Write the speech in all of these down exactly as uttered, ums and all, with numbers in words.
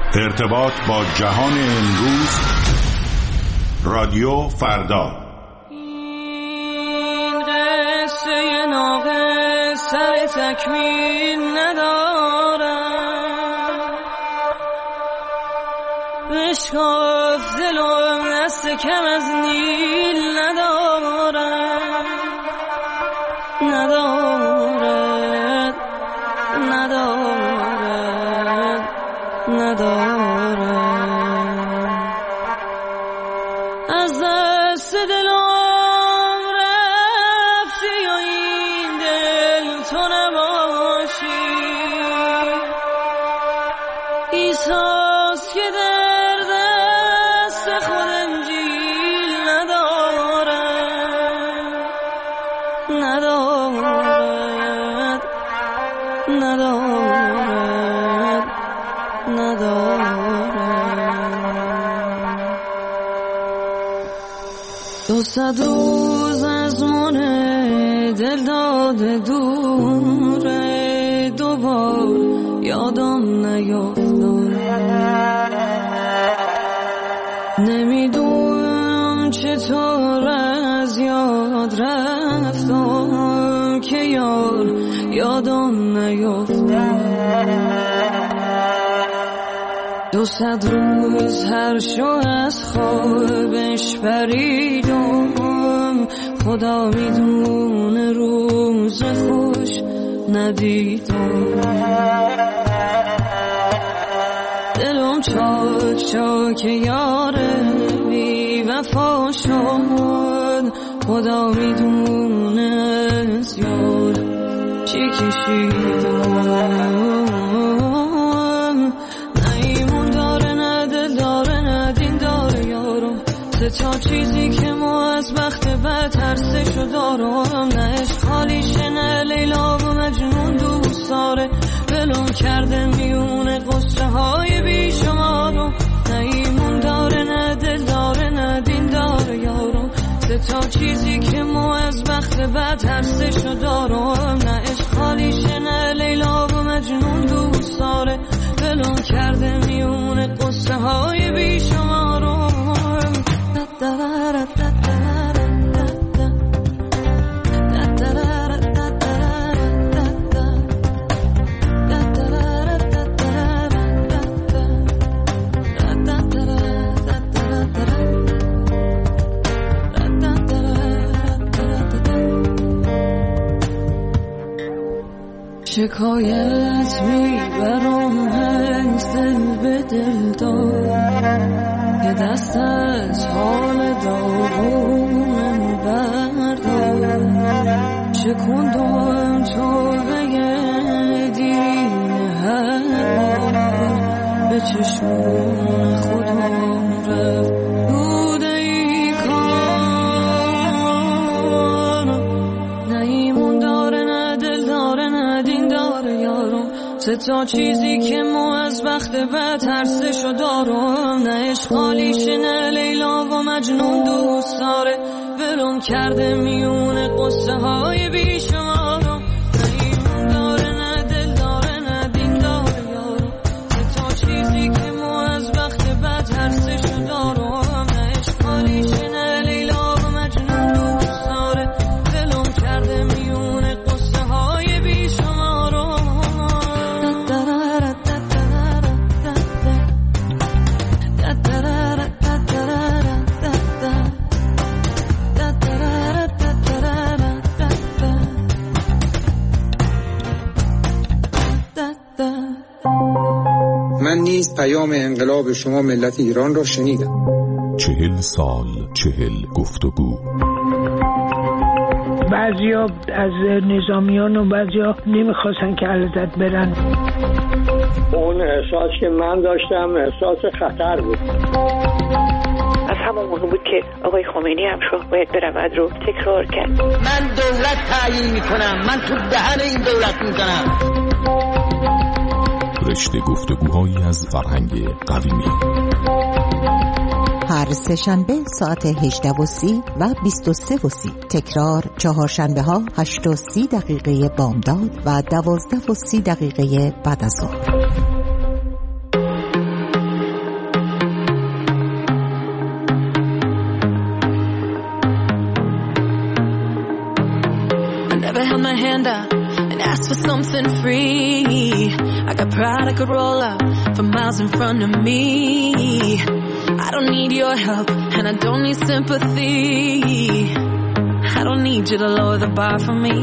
ارتباط با جهان امروز، رادیو فردا. این قصه ناقص سر تکمیل ندارم، بشکاف دلم دست کم از نیل ندارم، ندارد ندارد ندارم. از دست دلم رفتی و این دل تو نباشی، ایساس که در دست خود انجیل ندارم، ندارد ندارد ندارم. دو صد روز از من دل داده دوره، دوبار یادم نیفتاد، نمیدونم چطور از یاد رفتم که یار یادم نیفتاد. دو صد روز هر شو از خوابش پریدم، خدا میدونه روز خوش ندیدم. دلم چاک چاک یاره بی وفا شد، خدا میدونه از یار چی کشیدم. تا چیزی که ما از بخت بد ترسشو دارم، نه عشق خالیشه نه لیلا و مجنون دوست داره، ولم کرده میونه قصه های بیشمارم، نه ایمون داره نه دل داره نه دین داره یارم. تا چیزی که ما از بخت بد ترسشو دارم، نه عشق خالیشه نه لیلا و مجنون دوست داره، ولم کرده میونه قصه های بیشمارم. شکایت میبرم از دل به دل دار، که دست از حال داغونم بردار، شکندم تو بگه دین هر بار، به چشمون خودم رفت بوده ای کار، نه ایمون داره نه دل داره نه دین داره یارم. تا چیزی که ما از بخت بد ترسشو دارم، نه عشق خالیشه نه لیلا و مجنون دوست داره، ولم کرده میونه قصه های بیشمارم، نه ایمون داره نه دل داره نه دین داره یارم. تا چیزی که ما از بخت بد ترسشو دارم، نه عشق خالیشه نه لیلا و مجنون دوست داره، ولم کرده میونه قصه های بیشمارم. من نیز پیام انقلاب شما ملت ایران را شنیدم. چهل سال چهل گفتگو. بعضیا از نظامیان و بعضیا نمیخواستن که علازت برن. اون احساس که من داشتم احساس خطر بود. از همون موقع بود که آقای خمینی هم شاه باید برود رو تکرار کرد. من دولت تعیین میکنم، من تو دهن این دولت میزنم. رشته گفتگوهایی از فرهنگ قویمی. هر سه شنبه ساعت هجده و سی و بیست و سه و سی. تکرار چهارشنبه ها هشت و سی دقیقه بامداد و دوازده و سی دقیقه بعد از ظهر. hand out and ask for something free. I got pride I could roll up for miles in front of me. I don't need your help and I don't need sympathy. I don't need you to lower the bar for me.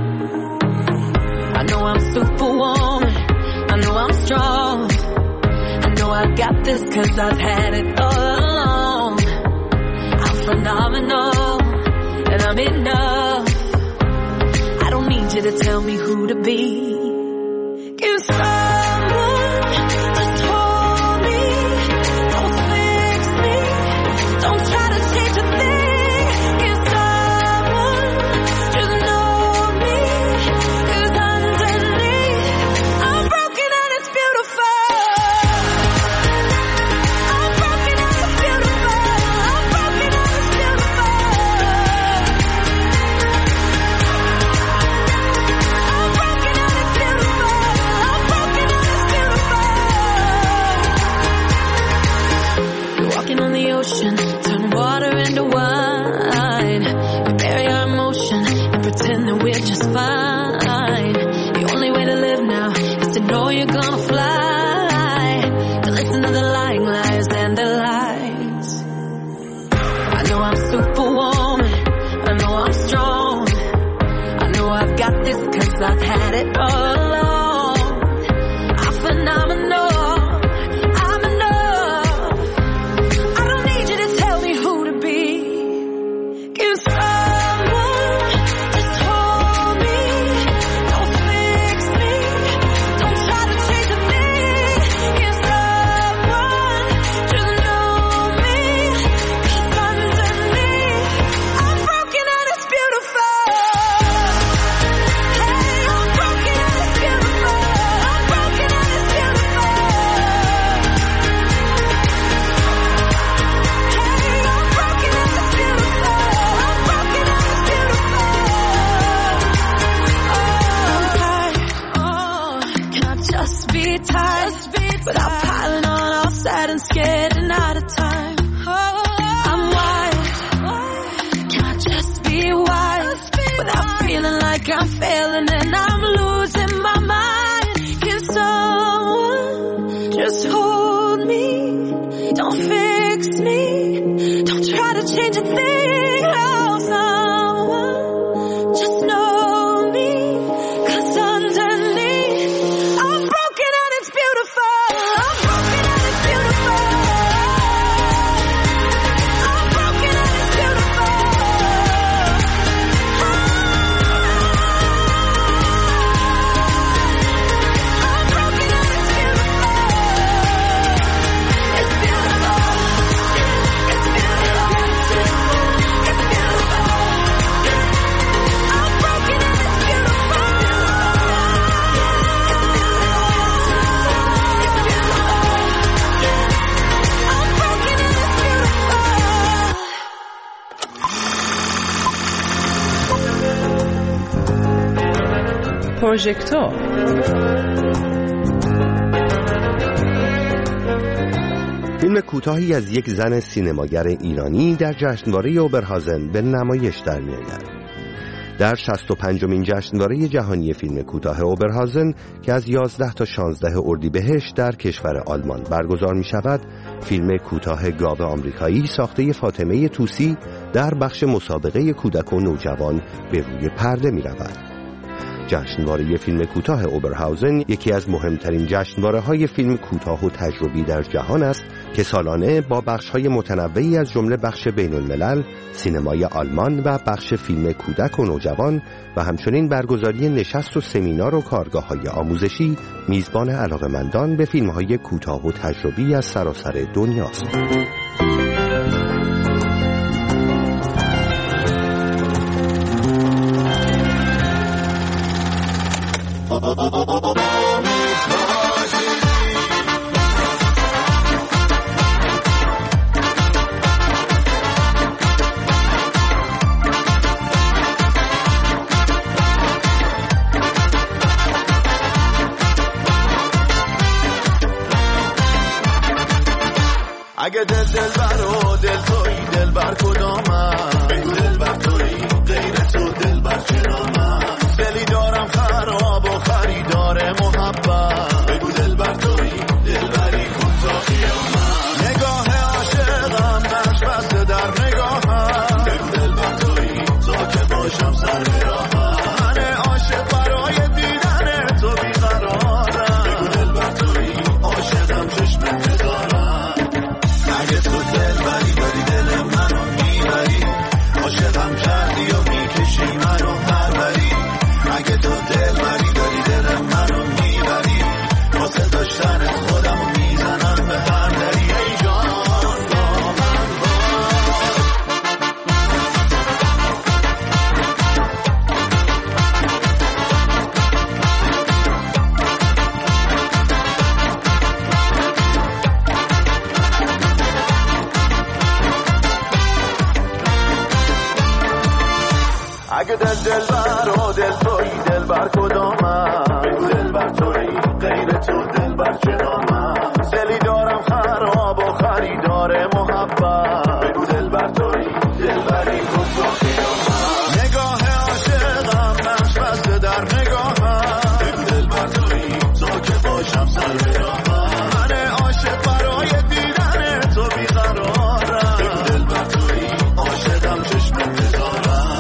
I know I'm superwoman, I know I'm strong, I know I got this cause I've had it all along. I'm phenomenal and I'm enough. I don't need you to tell me who to be. Give someone just hold me, don't fix me, don't try to change a thing. Give someone just know me, cause underneath I'm broken and it's beautiful. I'm broken and it's beautiful. I'm broken and it's beautiful. I'm broken and it's beautiful. I'm broken and it's beautiful. You're walking on the ocean, turn water into wine. We bury our emotion and pretend that we're just fine. The only way to live now is to know you're gonna fly, to listen to the lying lies and the lies. I know I'm superwoman, I know I'm strong, I know I've got this cause I've had it all along. I'm phenomenal, I'm enough. I don't need you to tell me who to be. Give someone just hold me, don't fix me, don't try to change a thing. Give someone just know me, cause underneath I'm broken and it's beautiful. Hey, I'm broken and it's beautiful. I'm broken and it's beautiful. Hey, I'm broken and it's beautiful. I'm broken and it's beautiful. Oh, oh, can I just be tired? Without piling on all sad and scared and out of time. I'm wild. Can I just be wild? Without feeling like I'm failing and I'm losing my mind. Can someone just hold me? Don't fix me. Don't try to change a thing. Oh, someone just know me. Cause underneath I'm broken and it's beautiful. I'm broken and it's beautiful. I'm broken and it's beautiful. I'm broken and it's beautiful. It's beautiful. It's beautiful. It's beautiful. I'm broken and it's beautiful. I'm broken and it's beautiful. پروژکتور فیلم کوتاهی از یک زن سینماگر ایرانی در جشنواره اوبرهازن به نمایش در می‌آید. در شصت و پنجمین جشنواره جهانی فیلم کوتاه اوبرهازن که از یازده تا شانزده اردیبهشت در کشور آلمان برگزار می‌شود، فیلم کوتاه گاو آمریکایی ساخته فاطمه طوسی در بخش مسابقه کودک و نوجوان به روی پرده می‌رود. جشنواره فیلم کوتاه اوبرهازن یکی از مهمترین جشنواره‌های فیلم کوتاه و تجربی در جهان است که سالانه با بخش‌های متنوعی از جمله بخش بین‌الملل، سینمای آلمان و بخش فیلم کودک و نوجوان و همچنین برگزاری نشست و سمینار و کارگاه‌های آموزشی میزبان علاقه‌مندان به فیلم‌های کوتاه و تجربی از سراسر دنیاست. اگه دل دل بر و دل توی دل بر کدامم بگو دل بر توی غیر تو دل بر چنامم دلی هرچه نامم دلی دارم خراب و خریدار محبت بگو دل بر توی دل بری کن تو خیامم نگاه عاشقم نقش بسته در نگاهم بگو دل بر توی تو که باشم سر راهم من عاشق برای دیدن تو بیقرارم بگو دل بر توی عاشقم چشم انتظارم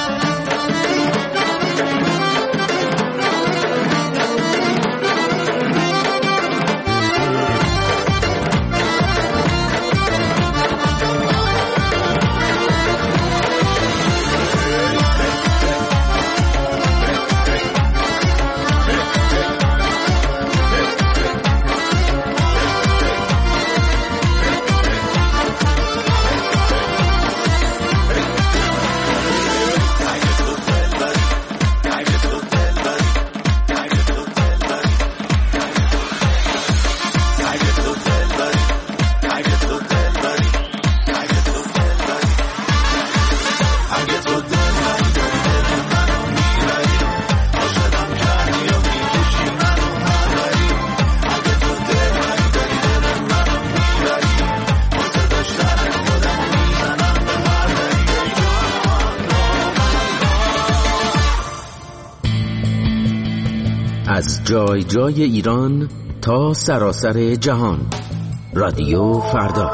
از جای جای ایران تا سراسر جهان، رادیو فردا.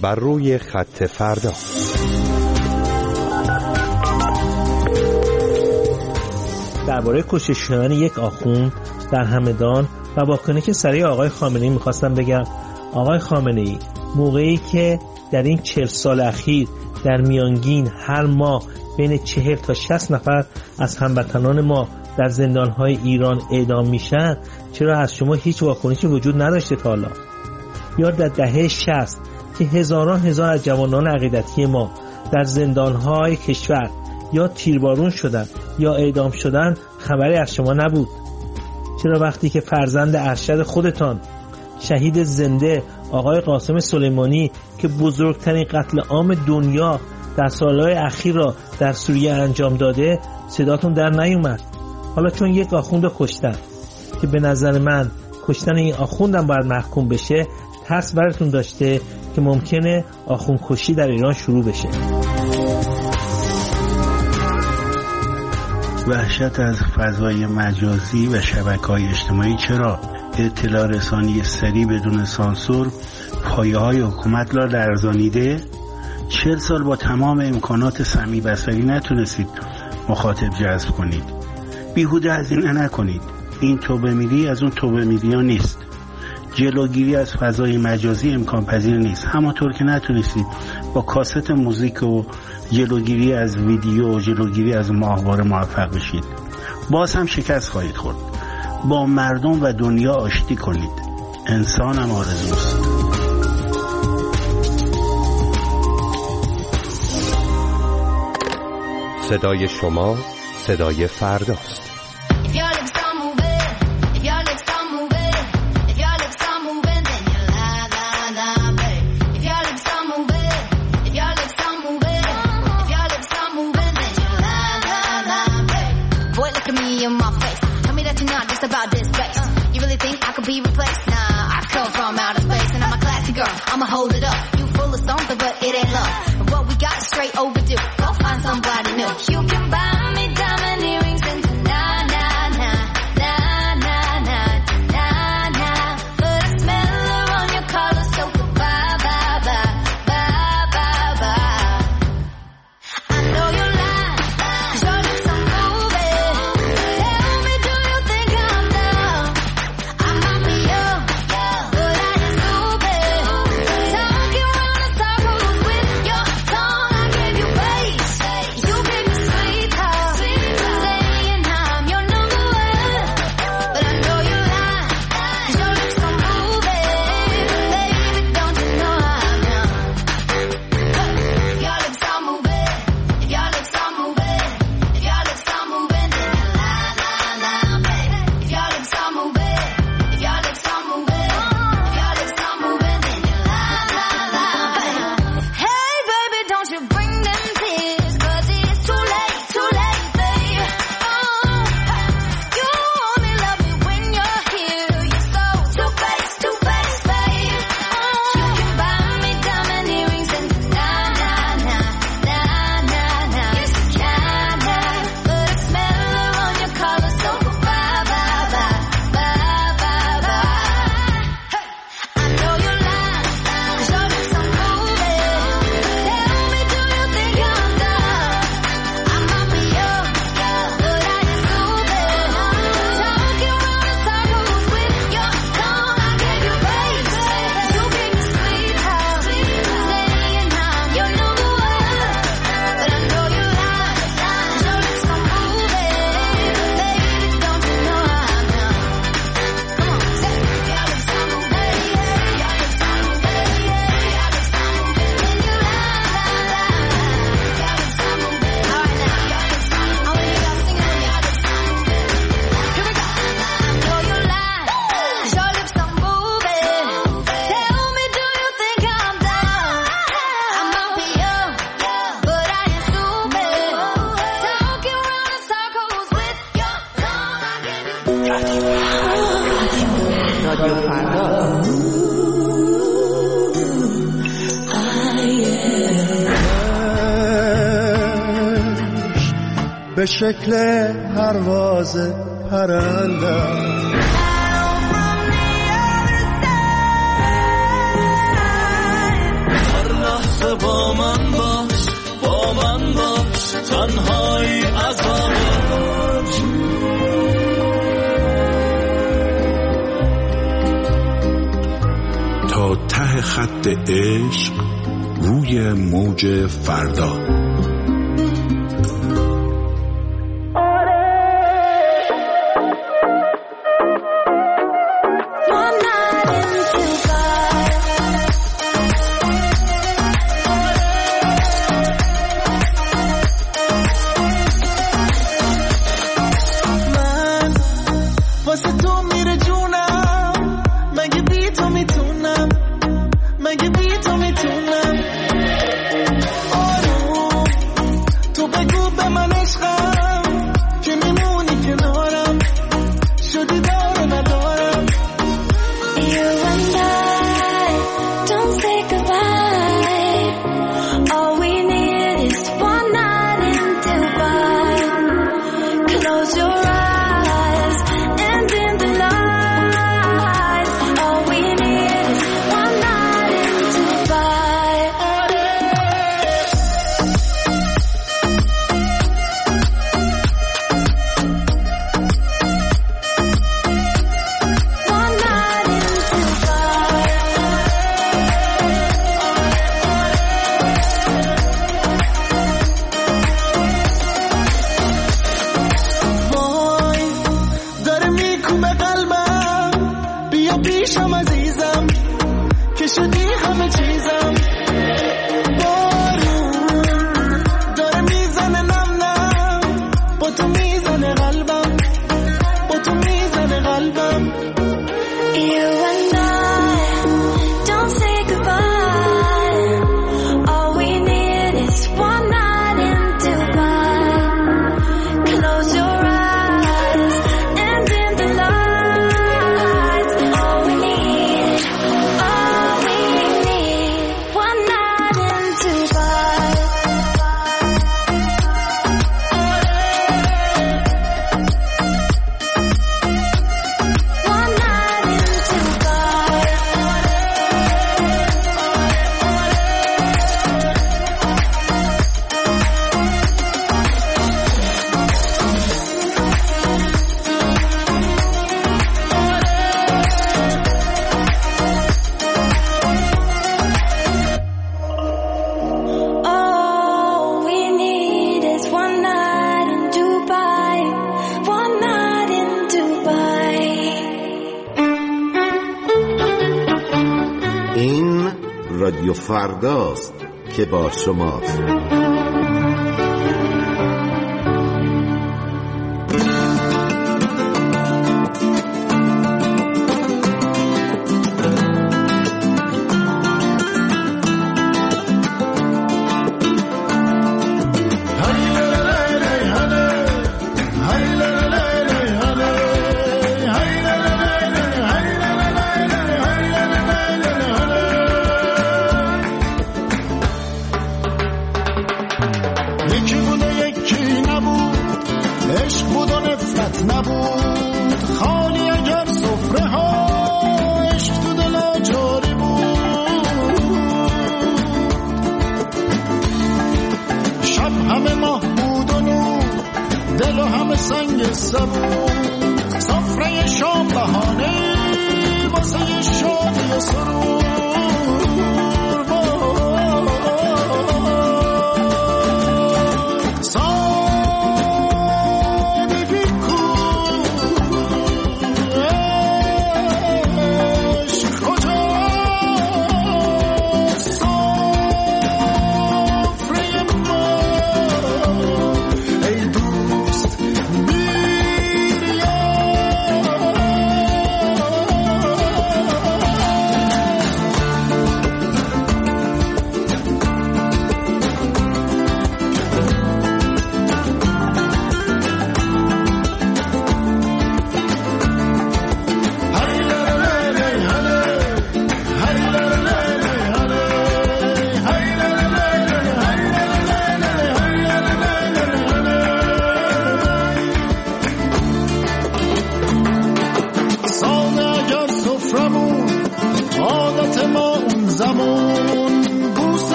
بر روی خط فردا. درباره کشته شدن یک آخوند در همدان و واکنش سریع آقای خامنه‌ای می‌خواستم بگم آقای خامنه‌ای، موقعی که در این چهل سال اخیر در میانگین هر ماه بین چهل تا شصت نفر از هموطنان ما در زندان‌های ایران اعدام میشن، چرا از شما هیچ واکنشی وجود نداشته تا حالا؟ یا در دهه شصت که هزاران هزار از جوانان عقیدتی ما در زندان‌های کشور یا تیربارون شدن یا اعدام شدن، خبری از شما نبود؟ چرا وقتی که فرزند ارشد خودتان شهید زنده آقای قاسم سلیمانی که بزرگترین قتل عام دنیا در سالهای اخیر را در سوریه انجام داده صداتون در نیومد؟ حالا چون یک آخوند رو کشتن که به نظر من کشتن این آخوندم باید محکوم بشه، ترس براتون داشته که ممکنه آخوند کشی در ایران شروع بشه. وحشت از فضای مجازی و شبکه‌های اجتماعی چرا اطلاع رسانی سریع بدون سانسور پایه‌های حکومت را لرزانیده؟ چهل سال با تمام امکانات سمی بصری نتونستید مخاطب جذب کنید. بیهوده از این نکنید. این توبه میری از اون توبه میری ها نیست. جلوگیری از فضای مجازی امکان پذیر نیست. همونطور که نتونستید با کاست موزیک و جلوگیری از ویدیو و جلوگیری از ماهواره موفق بشید، باز هم شکست خواهید خورد. با مردم و دنیا آشتی کنید. انسان هم آرزوست. صدای شما صدای فرداست. Be replaced. Nah, I come from outer space and I'm a classy girl. I'ma hold it up. You full of something, but it ain't love. What we got is straight overdue. Go find somebody new. You can buy me diamond earrings and nah, nah, nah, nah, nah, nah, nah, nah. But I smell her on your collar, so goodbye, bye, bye, bye, bye, bye. I know you lie, 'cause your lips are moving. Tell me, do you think I'm dumb? رادیو فردا. به شکل پرواز پرنده من باش با من باش تنهایی عذابش. تا ته خط عشق روی موج فردا. رادیو فرداست که با شماست.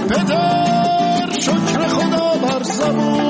پدر شکر خدا بر زبون